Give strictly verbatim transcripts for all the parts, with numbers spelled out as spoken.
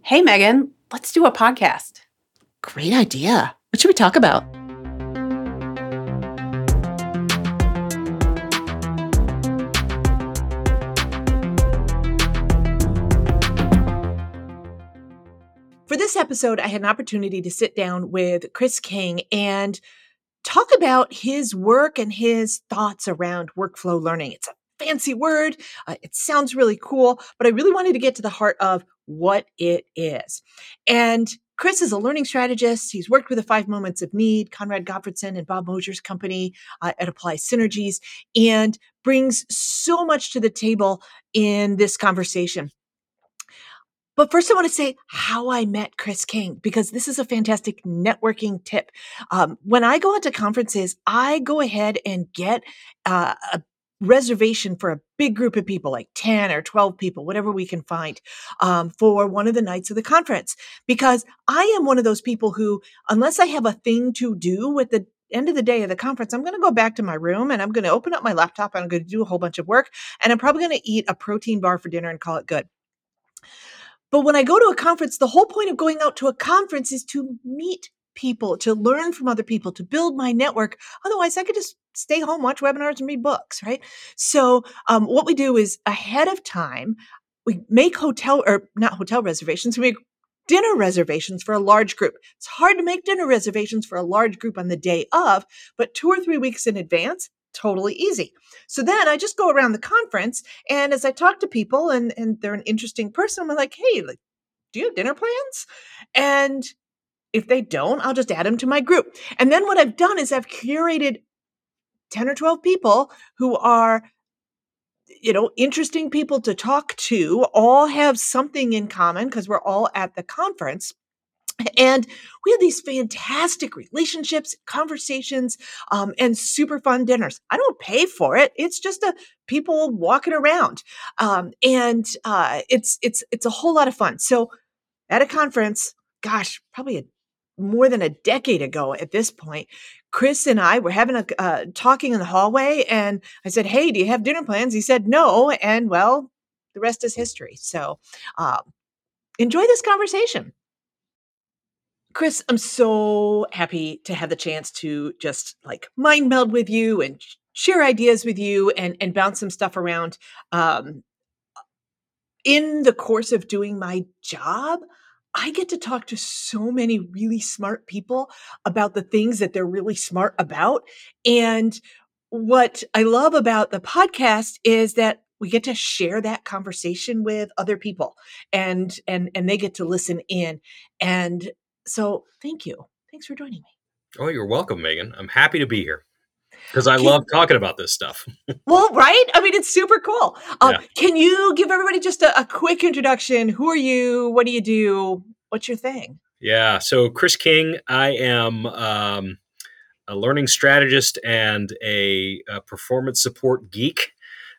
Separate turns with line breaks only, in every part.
Hey, Megan, let's do a podcast.
Great idea. What should we talk about?
For this episode, I had an opportunity to sit down with Chris King and talk about his work and his thoughts around workflow learning. It's a fancy word. Uh, it sounds really cool, but I really wanted to get to the heart of what it is. And Chris is a learning strategist. He's worked with the Five Moments of Need, Conrad Gottfredson and Bob Mosier's company uh, at Apply Synergies, and brings so much to the table in this conversation. But first, I want to say how I met Chris King, because this is a fantastic networking tip. Um, when I go out to conferences, I go ahead and get uh, a reservation for a big group of people, like ten or twelve people, whatever we can find, um, for one of the nights of the conference. Because I am one of those people who, unless I have a thing to do at the end of the day of the conference, I'm going to go back to my room and I'm going to open up my laptop and I'm going to do a whole bunch of work. And I'm probably going to eat a protein bar for dinner and call it good. But when I go to a conference, the whole point of going out to a conference is to meet people, to learn from other people, to build my network. Otherwise, I could just stay home, watch webinars, and read books, right? So um, what we do is ahead of time, we make hotel or not hotel reservations, we make dinner reservations for a large group. It's hard to make dinner reservations for a large group on the day of, but two or three weeks in advance, totally easy. So then I just go around the conference, and as I talk to people and, and they're an interesting person, I'm like, hey, like, do you have dinner plans? And if they don't, I'll just add them to my group. And then what I've done is I've curated ten or twelve people who are, you know, interesting people to talk to, all have something in common because we're all at the conference. And we had these fantastic relationships, conversations, um, and super fun dinners. I don't pay for it. It's just a people walking around, um, and uh, it's it's it's a whole lot of fun. So at a conference, gosh, probably a, more than a decade ago at this point, Chris and I were having a uh, talking in the hallway, and I said, "Hey, do you have dinner plans?" He said, "No," and well, the rest is history. So um, enjoy this conversation. Chris, I'm so happy to have the chance to just like mind meld with you and sh- share ideas with you and, and bounce some stuff around. Um, in the course of doing my job, I get to talk to so many really smart people about the things that they're really smart about. And what I love about the podcast is that we get to share that conversation with other people and and and they get to listen in. And so thank you. Thanks for joining me.
Oh, you're welcome, Megan. I'm happy to be here because I
Can,
love talking about this stuff.
well, right? I mean, it's super cool. Um,
Yeah.
Can you give everybody just a, a quick introduction? Who are you? What do you do? What's your thing?
Yeah. So, Chris King, I am um, a learning strategist and a, a performance support geek.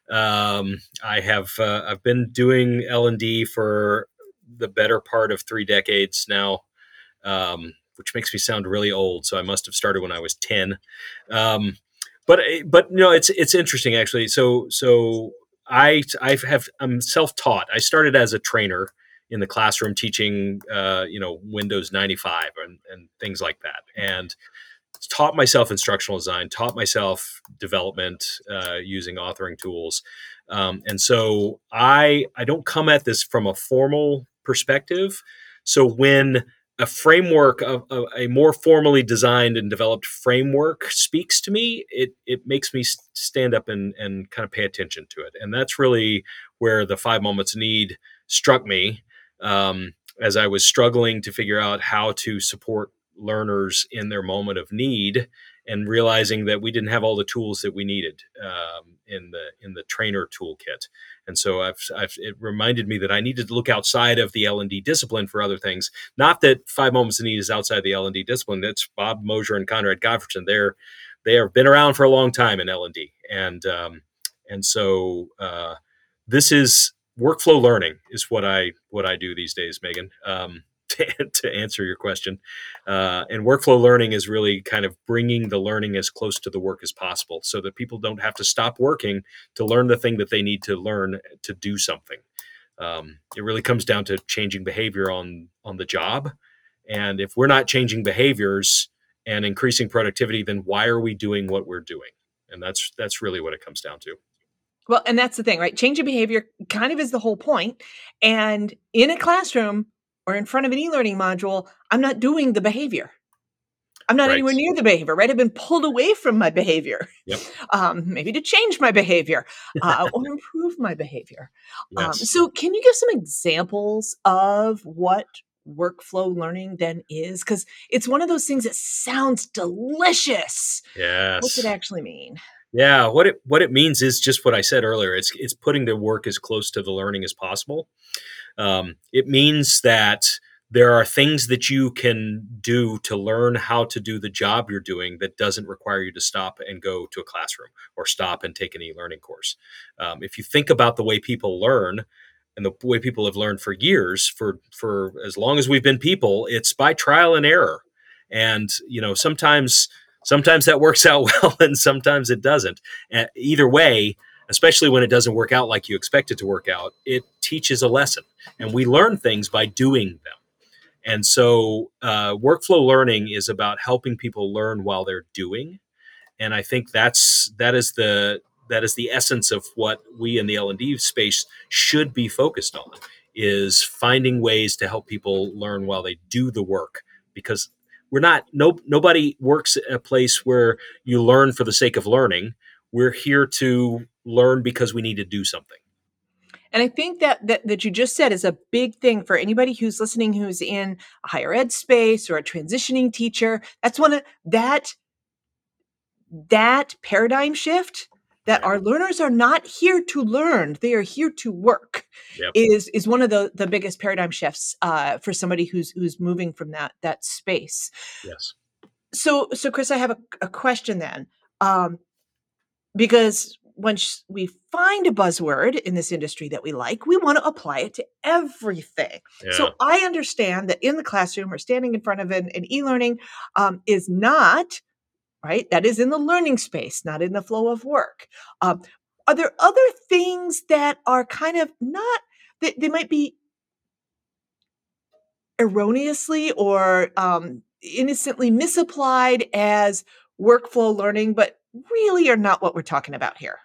Um, I have uh, I've been doing L and D for the better part of three decades now, um, which makes me sound really old. So I must have started when I was ten. Um, but but no, it's it's interesting actually. So so I I have I'm self-taught. I started as a trainer in the classroom teaching uh, you know Windows ninety-five and, and things like that, and taught myself instructional design, taught myself development uh, using authoring tools, um, and so I I don't come at this from a formal perspective. So when a framework of, of a more formally designed and developed framework speaks to me, it it makes me stand up and and kind of pay attention to it, and that's really where the five moments of need struck me um, as I was struggling to figure out how to support learners in their moment of need, and realizing that we didn't have all the tools that we needed um, in the in the trainer toolkit. And so I've, I've it reminded me that I needed to look outside of the L and D discipline for other things. Not that Five Moments of Need is outside the L and D discipline. That's Bob Mosier and Conrad Gottfredson. They're they have been around for a long time in L and D, and um, and so uh, this is workflow learning is what I what I do these days, Megan. Um, to, to answer your question. Uh, and workflow learning is really kind of bringing the learning as close to the work as possible so that people don't have to stop working to learn the thing that they need to learn to do something. Um, it really comes down to changing behavior on on the job. And if we're not changing behaviors and increasing productivity, then why are we doing what we're doing? And that's that's really what it comes down to.
Well, and that's the thing, right? Change of behavior kind of is the whole point. And in a classroom or in front of an e-learning module, I'm not doing the behavior. I'm not
Right.
anywhere near the behavior, right? I've been pulled away from my behavior,
Yep.
um, maybe to change my behavior uh, or improve my behavior. Um,
Yes.
so, can you give some examples of what workflow learning then is? Because it's one of those things that sounds delicious. What's it
Yes.
actually mean?
Yeah. What it what it means is just what I said earlier. It's it's putting the work as close to the learning as possible. Um, it means that there are things that you can do to learn how to do the job you're doing that doesn't require you to stop and go to a classroom or stop and take an e-learning course. Um, if you think about the way people learn and the way people have learned for years, for for as long as we've been people, it's by trial and error. And you know, sometimes sometimes that works out well, and sometimes it doesn't. Uh, either way, especially when it doesn't work out like you expect it to work out, it teaches a lesson, and we learn things by doing them. And so, uh, workflow learning is about helping people learn while they're doing. And I think that's that is the that is the essence of what we in the L and D space should be focused on, is finding ways to help people learn while they do the work. Because we're not no nobody works at a place where you learn for the sake of learning. We're here to learn because we need to do something.
And I think that that that you just said is a big thing for anybody who's listening, who's in a higher ed space or a transitioning teacher. That's one of that that paradigm shift, that
Right.
our learners are not here to learn, they are here to work,
Yep.
is is one of the the biggest paradigm shifts uh, for somebody who's who's moving from that that space.
Yes.
So so Chris, I have a, a question then. Um, Because once we find a buzzword in this industry that we like, we want to apply it to everything.
Yeah.
So I understand that in the classroom or standing in front of an, an e-learning um, is not, right? That is in the learning space, not in the flow of work. Um, are there other things that are kind of not, they, they might be erroneously or um, innocently misapplied as workflow learning, but really are not what we're talking about here?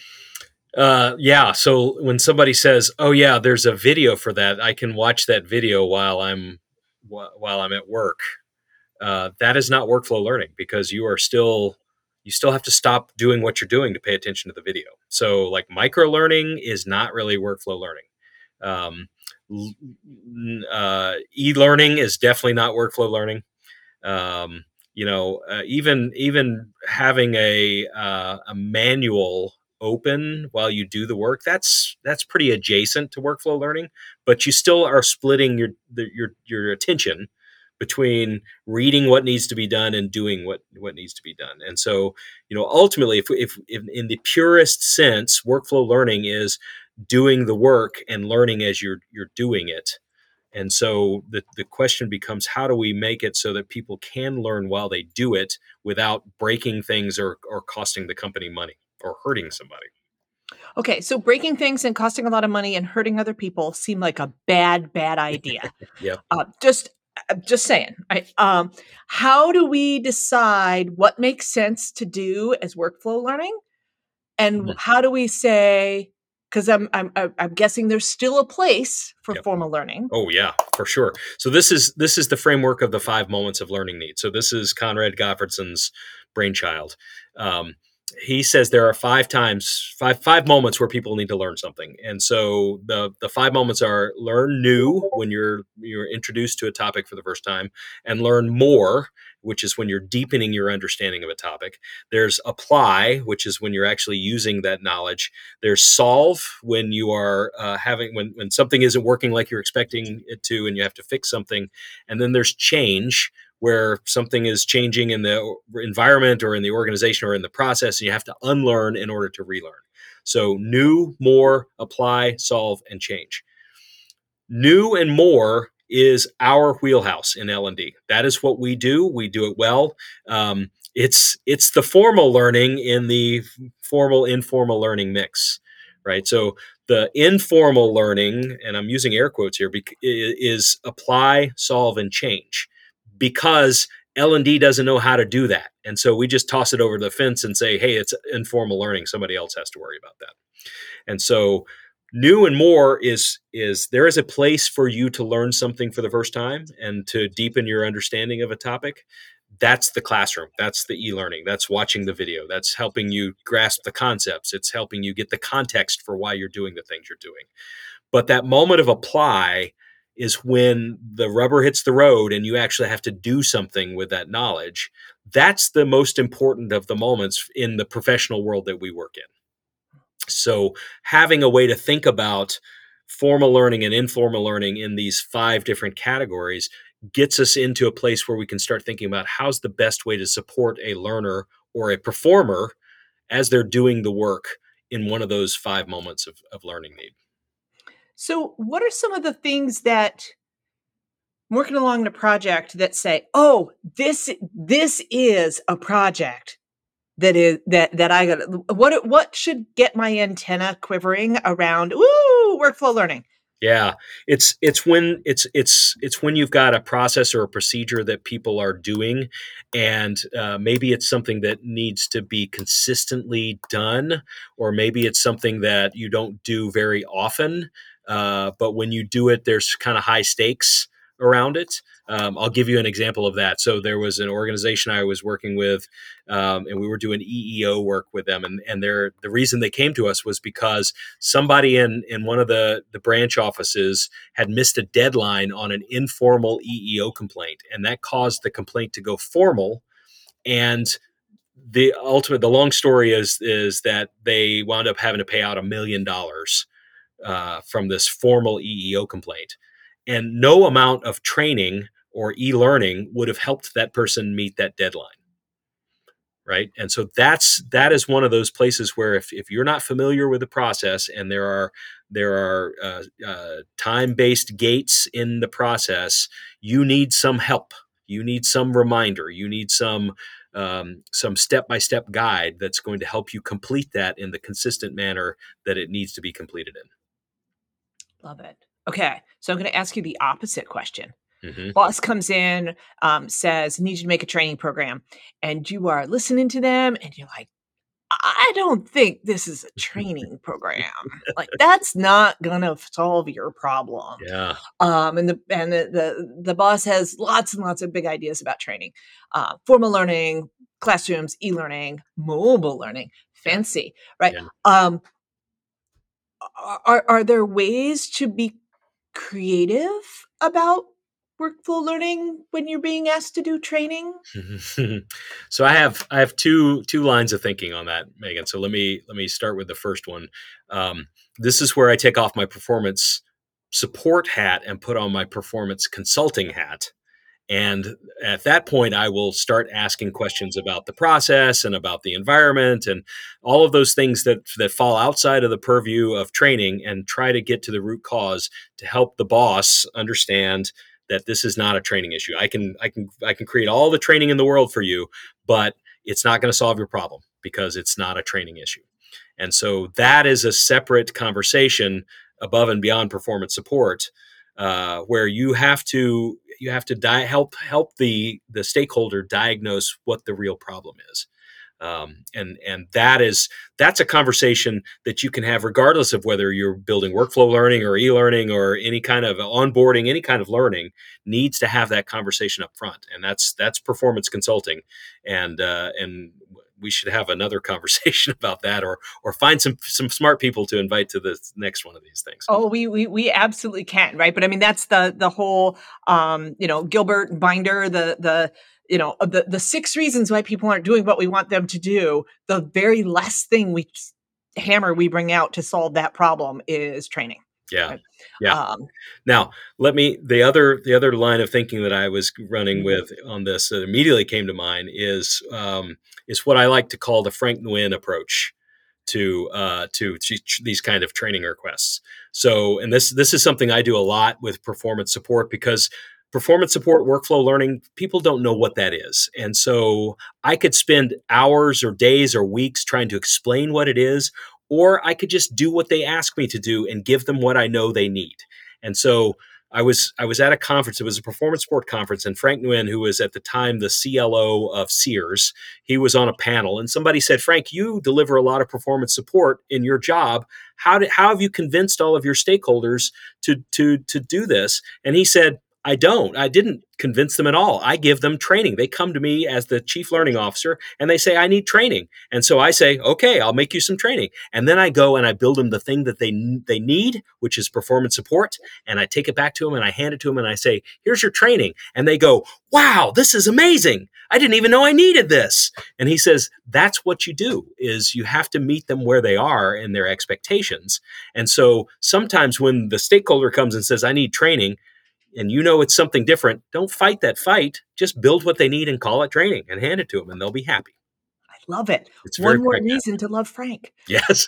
Uh, yeah. So when somebody says, "Oh yeah, there's a video for that," I can watch that video while I'm wh- while I'm at work. Uh, that is not workflow learning, because you are still you still have to stop doing what you're doing to pay attention to the video. So like micro learning is not really workflow learning. Um, l- uh, e-learning is definitely not workflow learning. Um, you know, uh, even even having a uh, a manual open while you do the work, that's that's pretty adjacent to workflow learning, but you still are splitting your the, your your attention between reading what needs to be done and doing what what needs to be done. And so, you know, ultimately, if if, if in the purest sense, workflow learning is doing the work and learning as you're you're doing it. And so the, the question becomes, how do we make it so that people can learn while they do it without breaking things or, or costing the company money or hurting somebody?
Okay, so breaking things and costing a lot of money and hurting other people seem like a bad, bad idea.
Yeah.
Uh, just, uh, just saying. I, um, how do we decide what makes sense to do as workflow learning, and
Mhm.
how do we say? Because I'm, I'm, I'm I'm guessing there's still a place for
Yep.
formal learning.
Oh yeah, for sure. So this is this is the framework of the five moments of learning need. So this is Conrad Gottfredson's brainchild. Um, he says there are five times, five five moments where people need to learn something, and so the the five moments are: learn new, when you're you're introduced to a topic for the first time, and learn more, which is when you're deepening your understanding of a topic. There's apply, which is when you're actually using that knowledge. There's solve, when you are uh, having when when something isn't working like you're expecting it to, and you have to fix something. And then there's change, where something is changing in the environment or in the organization or in the process, and you have to unlearn in order to relearn. So new, more, apply, solve, and change. New and more is our wheelhouse in L and D. That is what we do. We do it well. Um, it's it's the formal learning in the formal informal learning mix, right? So The informal learning, and I'm using air quotes here, bec- i- is apply, solve, and change, because L and D doesn't know how to do that. And so we just toss it over the fence and say, hey, it's informal learning. Somebody else has to worry about that. And so new and more is is there is a place for you to learn something for the first time and to deepen your understanding of a topic. That's the classroom. That's the e-learning. That's watching the video. That's helping you grasp the concepts. It's helping you get the context for why you're doing the things you're doing. But that moment of apply is when the rubber hits the road and you actually have to do something with that knowledge. That's the most important of the moments in the professional world that we work in. So having a way to think about formal learning and informal learning in these five different categories gets us into a place where we can start thinking about how's the best way to support a learner or a performer as they're doing the work in one of those five moments of, of learning need.
So, what are some of the things that working along the project that say, "Oh, this this is a project that is that that I got what what should get my antenna quivering around, ooh, workflow learning."
Yeah, it's it's when it's it's it's when you've got a process or a procedure that people are doing, and uh, maybe it's something that needs to be consistently done, or maybe it's something that you don't do very often. Uh, but when you do it, there's kind of high stakes around it. Um, I'll give you an example of that. So there was an organization I was working with, um, and we were doing E E O work with them. And and they're, the reason they came to us was because somebody in in one of the the branch offices had missed a deadline on an informal E E O complaint, and that caused the complaint to go formal. And the ultimate, the long story is is that they wound up having to pay out a million dollars uh, from this formal E E O complaint. And no amount of training or e-learning would have helped that person meet that deadline. Right. And so that's that is one of those places where if, if you're not familiar with the process and there are there are uh, uh, time-based gates in the process, you need some help. You need some reminder. You need some um, some step-by-step guide that's going to help you complete that in the consistent manner that it needs to be completed in.
Love it. Okay, so I'm going to ask you the opposite question.
Mm-hmm.
Boss comes in, um, says, "Need you to make a training program," and you are listening to them, and you're like, "I don't think this is a training program. Like that's not gonna solve your problem."
Yeah.
Um, and the and the, the the boss has lots and lots of big ideas about training, uh, formal learning, classrooms, e-learning, mobile learning, fancy, right?
Yeah.
Um, are are there ways to be creative about workflow learning when you're being asked to do training?
So I have I have two two lines of thinking on that, Megan. So let me let me start with the first one. Um, this is where I take off my performance support hat and put on my performance consulting hat. And at that point, I will start asking questions about the process and about the environment and all of those things that that fall outside of the purview of training, and try to get to the root cause to help the boss understand that this is not a training issue. I can I can I can create all the training in the world for you, but it's not going to solve your problem because it's not a training issue. And so that is a separate conversation above and beyond performance support, uh, where you have to you have to di- help help the the stakeholder diagnose what the real problem is. Um, and and that is that's a conversation that you can have regardless of whether you're building workflow learning or e-learning or any kind of onboarding, any kind of learning needs to have that conversation up front. And that's that's performance consulting. And uh, and we should have another conversation about that, or or find some some smart people to invite to the next one of these things.
Oh, we we we absolutely can, right? But I mean, that's the the whole, um, you know, Gilbert and Binder, the the you know of the the six reasons why people aren't doing what we want them to do. The very last thing we hammer we bring out to solve that problem is training.
Yeah.
Right?
Yeah.
Um,
Now, let me the other the other line of thinking that I was running
Mhm.
with on this that immediately came to mind is um, is what I like to call the Frank Nguyen approach to uh, to ch- these kind of training requests. So, and this this is something I do a lot with performance support, because performance support workflow learning, people don't know what that is, and so I could spend hours or days or weeks trying to explain what it is, or I could just do what they ask me to do and give them what I know they need. And so I was I was at a conference. It was a performance sport conference, and Frank Nguyen, who was at the time the C L O of Sears, he was on a panel, and somebody said, "Frank, you deliver a lot of performance support in your job. How did how have you convinced all of your stakeholders to to to do this?" And he said, I don't. I didn't convince them at all. I give them training. They come to me as the chief learning officer and they say, I need training. And so I say, okay, I'll make you some training. And then I go and I build them the thing that they they need, which is performance support. And I take it back to them and I hand it to them and I say, here's your training. And they go, wow, this is amazing. I didn't even know I needed this. And he says, that's what you do, is you have to meet them where they are in their expectations. And so sometimes when the stakeholder comes and says, I need training, and you know it's something different, don't fight that fight. Just build what they need and call it training and hand it to them, and they'll be happy.
I love it.
It's very
One more
pragmatic.
reason to love Frank.
Yes.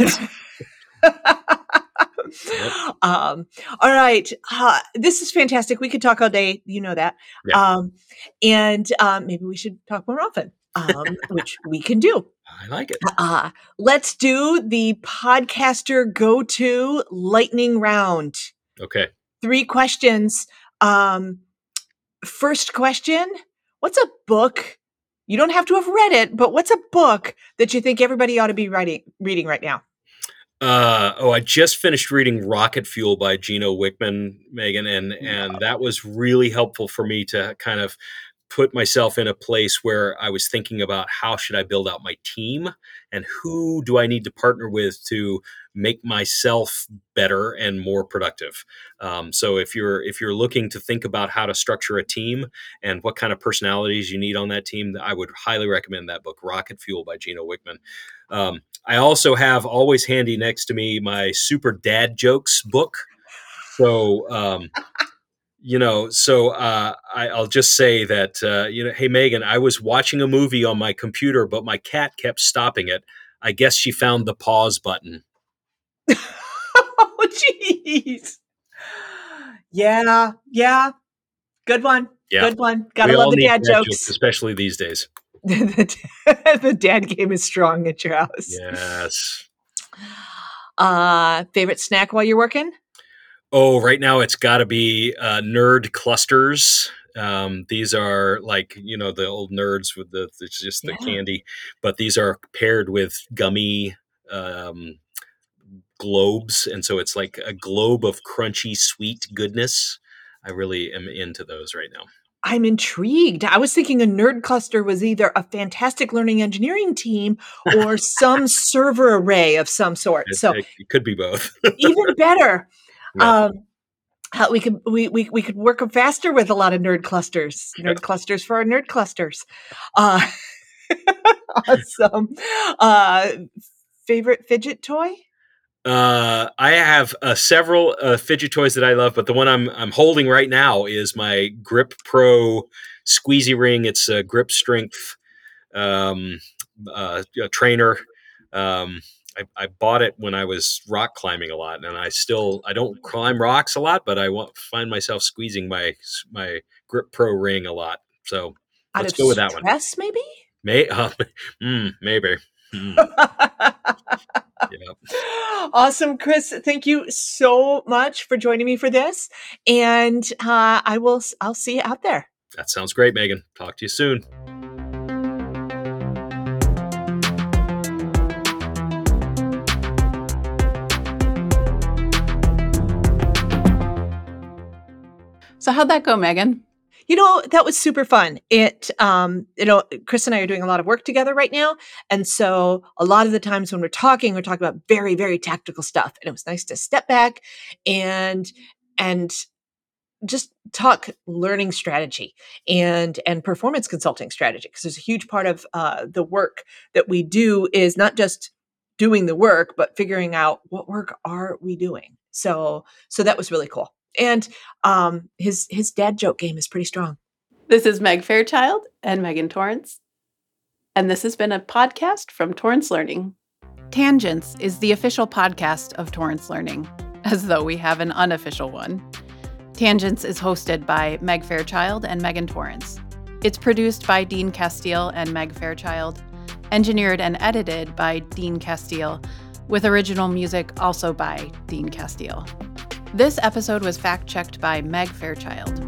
um, all right. Uh, this is fantastic. We could talk all day. You know that.
Yeah.
Um, and um, maybe we should talk more often, um, which we can do.
I like it.
Uh, let's do the podcaster go-to lightning round.
Okay.
Three questions. Um, first question, what's a book? You don't have to have read it, but what's a book that you think everybody ought to be writing, reading right now?
Uh, oh, I just finished reading Rocket Fuel by Gino Wickman, Megan, and and that was really helpful for me to kind of put myself in a place where I was thinking about how should I build out my team and who do I need to partner with to make myself better and more productive. Um, so if you're if you're looking to think about how to structure a team and what kind of personalities you need on that team, I would highly recommend that book, Rocket Fuel by Gino Wickman. Um, I also have always handy next to me my Super Dad Jokes book. So, um, you know, so uh, I, I'll just say that, uh, you know, hey, Megan, I was watching a movie on my computer, but my cat kept stopping it. I guess she found the pause button.
Oh, jeez. Yeah, yeah. Good one.
Yeah.
Good one. Gotta
We
love
all
the
need
dad jokes.
especially these days.
The dad game is strong at your house.
Yes.
Uh, favorite snack while you're working?
Oh, right now it's got to be uh, Nerd Clusters. Um, these are like, you know, the old Nerds with the, it's just the
Yeah.
candy, but these are paired with gummy um, globes. And so it's like a globe of crunchy, sweet goodness. I really am into those right now.
I'm intrigued. I was thinking a nerd cluster was either a fantastic learning engineering team or some server array of some sort.
It,
So
it, it could be both.
even better.
Yeah.
Um, how we could we, we we could work faster with a lot of nerd clusters.
Yeah.
Nerd clusters for our nerd clusters. Uh, awesome. Uh, favorite fidget toy?
Uh, I have uh, several uh, fidget toys that I love, but the one I'm I'm holding right now is my Grip Pro squeezy ring. It's a grip strength um, uh, a trainer. Um, I, I bought it when I was rock climbing a lot, and I still I don't climb rocks a lot, but I want, find myself squeezing my my Grip Pro ring a lot. So
Out
let's
of
go with that one.
stress, maybe?
May uh, mm, maybe. Mm, yeah.
Awesome, Chris. Thank you so much for joining me for this. And uh, I will, I'll see you out there.
That sounds great, Megan. Talk to you soon.
So how'd that go, Megan?
You know, that was super fun. It, um, you know, Chris and I are doing a lot of work together right now. And so a lot of the times when we're talking, we're talking about very, very tactical stuff. And it was nice to step back and, and just talk learning strategy and, and performance consulting strategy. Because there's a huge part of uh, the work that we do is not just doing the work, but figuring out what work are we doing. So, so that was really cool. And um, his his dad joke game is pretty strong.
This is Meg Fairchild and Megan Torrance. And this has been a podcast from Torrance Learning. Tangents is the official podcast of Torrance Learning, as though we have an unofficial one. Tangents is hosted by Meg Fairchild and Megan Torrance. It's produced by Dean Castile and Meg Fairchild, engineered and edited by Dean Castile, with original music also by Dean Castile. This episode was fact-checked by Meg Fairchild.